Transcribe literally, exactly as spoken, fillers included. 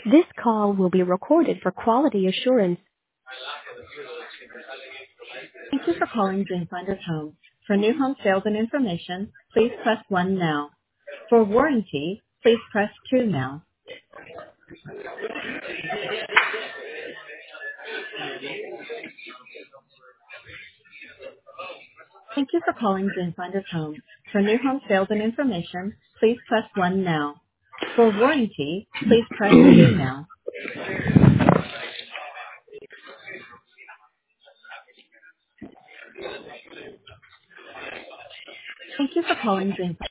This call will be recorded for quality assurance. Thank you for calling Dreamfinders Home. For new home sales and information, please press one now. For warranty, please press two now. Thank you for calling Dreamfinders Home. For new home sales and information, please press one now. For warranty, please press two now. Thank you for calling Dreamfinders.